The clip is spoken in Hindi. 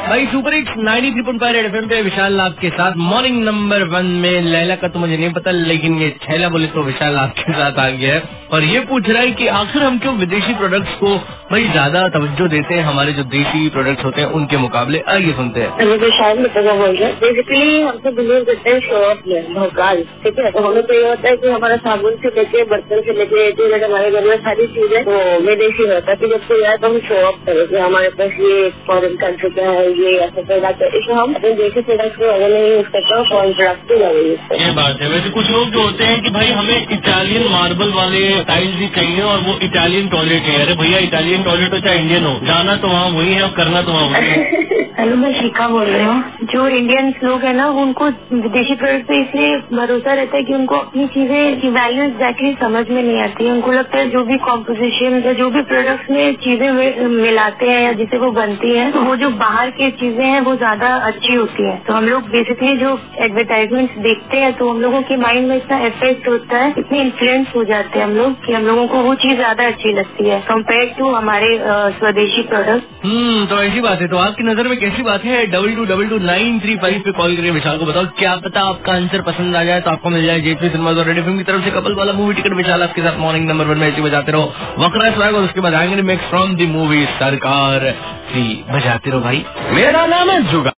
भाई सुपर हिट्स 93.5 रेड एफएम पे विशाल आपके साथ मॉर्निंग नंबर 1 में लैला का तो मुझे नहीं पता, लेकिन ये छैला बोले तो विशाल आपके साथ आ गया है और ये पूछ रहा है कि आखिर हम क्यों विदेशी प्रोडक्ट्स को भाई ज्यादा तवज्जो देते हैं हमारे जो देशी प्रोडक्ट्स होते हैं उनके मुकाबले। आइए सुनते हैं। विशाल मित्रा बोल रहे हैं। बेसिकली हमसे बिलीव करते हैं शो ऑफ में भोकाल, ठीक है। तो हमें तो ये होता है कि हमारा साबुन से लेके बर्तन से लेके हमारे घर में सारी चीजें वो विदेशी होता है कि जब कोई आए तो हम शो ऑफ करें कि हमारे पास ये फॉरेन कंट्री का है, ये ऐसा प्रोडक्ट है। इसमें हम अपने देशी प्रोडक्ट को अगर नहीं यूज करते हैं फॉरेन प्रोडक्ट को ज्यादा यूज करते हैं। ये बात है। वैसे कुछ लोग जो होते हैं कि भाई हमें इटालियन मार्बल वाले टाइल्स ही चाहिए और वो इटालियन टॉयलेट है। अरे भैया इटालियन टॉयलेट हो चाहे इंडियन हो, जाना तो वहाँ वही है और करना तो वहाँ वही है। हेलो, मैं शिखा बोल रही हूँ। जो इंडियन लोग है ना उनको विदेशी प्रोडक्ट पे इसलिए भरोसा रहता है कि उनको अपनी चीजें की वैल्यू एग्जैक्टली समझ में नहीं आती है। उनको लगता है जो भी कॉम्पोजिशन या जो भी प्रोडक्ट्स में चीजें मिलाते हैं या जिसे वो बनती है तो वो जो बाहर की चीजें हैं वो ज्यादा अच्छी होती है। तो हम लोग बेसिकली जो एडवर्टाइजमेंट देखते हैं तो हम लोगों के माइंड में इतना इफेक्ट होता है, इतने इन्फ्लुएंस हो जाते हैं हम लोग कि हम लोगों को वो चीज ज्यादा अच्छी लगती है कम्पेयर टू हमारे स्वदेशी प्रोडक्ट। तो ऐसी बात है। तो आपकी नजर में कैसी बात है? 22222935 पे कॉल करके विशाल को बताओ, क्या पता आपका आंसर पसंद आ जाए तो आपको मिल जाए जेपी सिनेमाज और रेड एफएम की तरफ से कपल वाला मूवी टिकट। विशाल आपके साथ मॉर्निंग नंबर 1 में ऐसे बजाते रहो वक्रा स्वैग और उसके बाद आएंगे मिक्स फ्रॉम दी मूवी सरकार सी। बजाते रहो भाई, मेरा नाम है जुगा।